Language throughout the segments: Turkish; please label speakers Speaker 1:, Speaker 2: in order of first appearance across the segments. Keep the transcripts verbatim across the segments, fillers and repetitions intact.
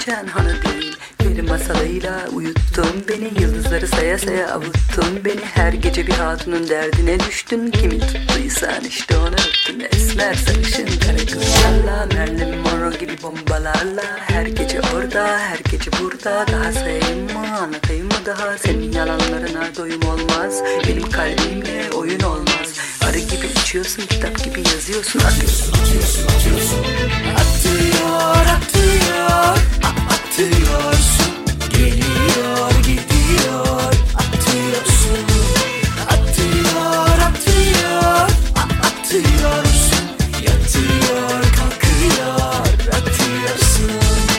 Speaker 1: geçen hanı değil. Peri masalıyla uyuttun beni, yıldızları saya saya avuttun beni. Her gece bir hatunun derdine düştün, kimi tuttuysan işte onu öptün. Esmer sarışın kara kızlarla, Marilyn Monroe gibi bombalarla. Her gece orada, her gece burada. Daha sayayım mı, anlatayım mı daha? Senin yalanlarına doyum olmaz, benim kalbimle oyun olmaz. Arı gibi uçuyorsun, kitap gibi yazıyorsun. Atıyorsun, atıyorsun, atıyorsun. Atıyor, atıyor, atıyorsun. Geliyor, gidiyor, atıyorsun. Atıyor, atıyor, atıyorsun. Yatıyor, kalkıyor, atıyorsun.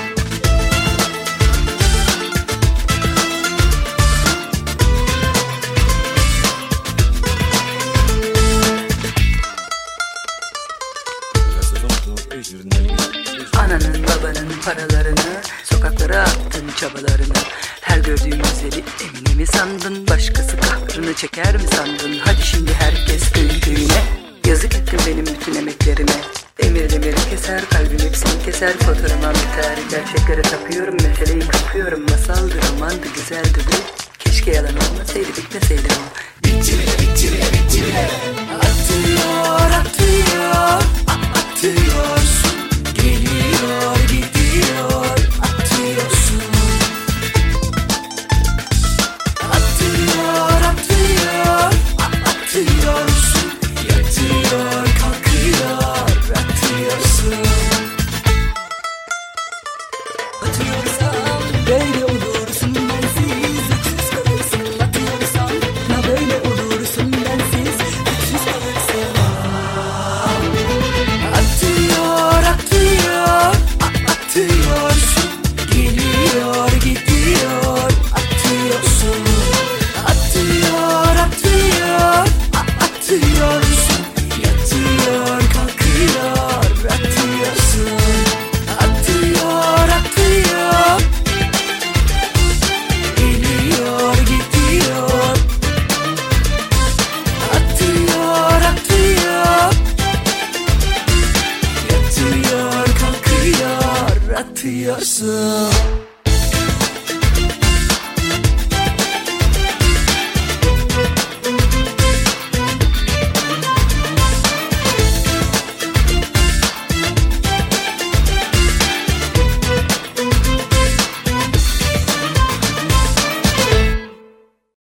Speaker 1: Ananın babanın paralarını, sokaklara attın çabalarını. Her gördüğün güzeli Emine mi sandın? Başkası kahrını çeker mi sandın? Hadi şimdi herkes köyün köyüne. Yazık ettin benim bütün emeklerime. Emir demiri keser, kalbim hepsini keser. Fotoğrafıma biter, gerçeklere tapıyorum. Meseleyi kapıyorum, masaldı, romandı, güzeldi bu. Keşke yalan olmasaydı, bitmeseydi o. Bitti bile, bitti bile, bitti bile. Atıyor, atıyor, atıyorsun. Geliyor, gidiyor, atıyorsun. Atıyor, atıyor, atıyorsun. Yatıyor, kalkıyor, atıyorsun. Atıyorsam böyle olursun bensiz, öksüz kalırsın. Atıyorsam na böyle olursun bensiz, öksüz kalırsın. Atıyor, atıyor, atıyorsun. Geliyor, gidiyor, atıyorsun. Atıyor, atıyor, atıyorsun. Yatıyor, kalkıyor, atıyorsun. Atıyor, atıyor, geliyor, gidiyor. Atıyor, atıyor, yatıyor, kalkıyor, atıyorsun.